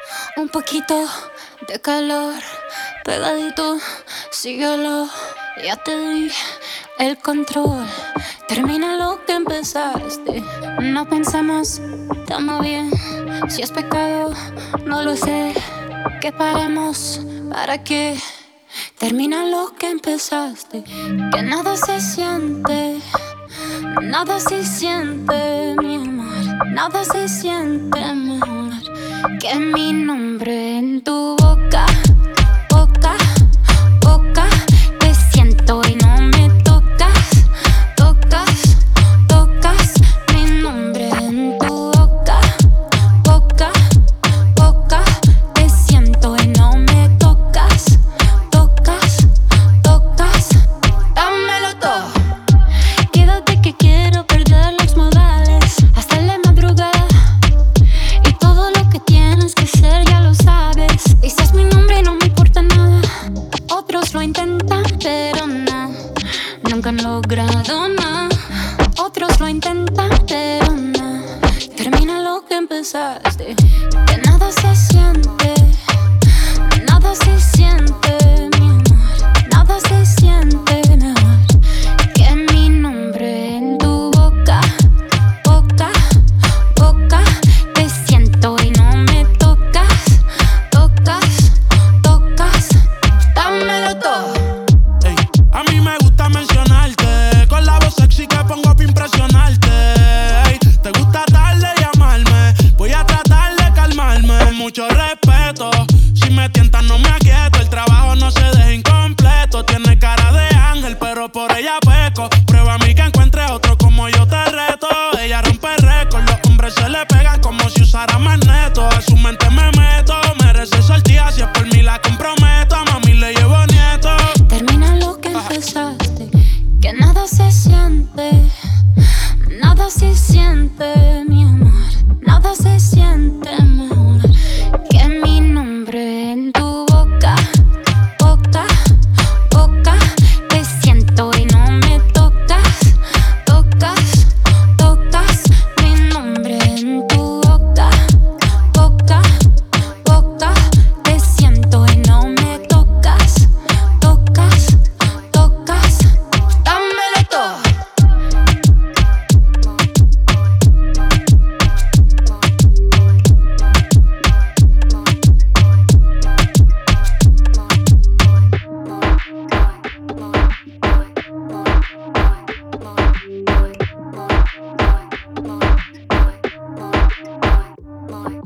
Un poquito de calor, pegadito, síguelo. Ya te di el control. Termina lo que empezaste. No pensamos, estamos bien. Si es pecado, no lo sé. Que paremos, ¿para qué? Termina lo que empezaste. Que nada se siente. Nada se siente, mi amor. Nada se siente mejor que mi nombre en tu boca. Boca, boca. Te siento y no me tocas. Tocas, tocas. Mi nombre en tu boca. Boca, boca. Te siento y no me tocas. Tocas, tocas. Dámelo todo. Quédate que quiero perder los modales hasta la madrugada. Y todo lo que tienes que ser ya lo sabes. Dices mi nombre y no me importa nada. Otros lo intentan pero no, nunca han logrado nada. Otros lo intentan pero no. Termina lo que empezaste. Que nada se siente. Nada se siente, mi amor. Nada se siente mejor que mi nombre en tu boca. Boca, boca. Te siento y no me tocas. Tocas, tocas. Dámelo todo. Ey, a mí me gusta mencionarte con la voz sexy que pongo para impresionarte. Ey, te gusta darle y llamarme. Voy a tratar de calmarme. Con mucho respeto. Si me tientas no me aquieto. El trabajo no se deja incompleto. Tiene cara de ángel pero por ella peco. Prueba a mí que encuentre otro como yo te reto. Ella rompe récord. Los hombres se le pegan como si usara magneto. A su mente me meto. Merece sortija si es por mí la comprometo. A mami le llevo nieto. Termina lo que empezaste. Que nada se siente. Nada se siente, mi amor. Nada se siente mejor que mi nombre en tu boca. Boca, boca. Te siento y no me tocas. Tocas, tocas. Mi nombre en tu boca. Boca, boca. Te siento y no me tocas. Tocas, tocas. Dámelo todo. Boy.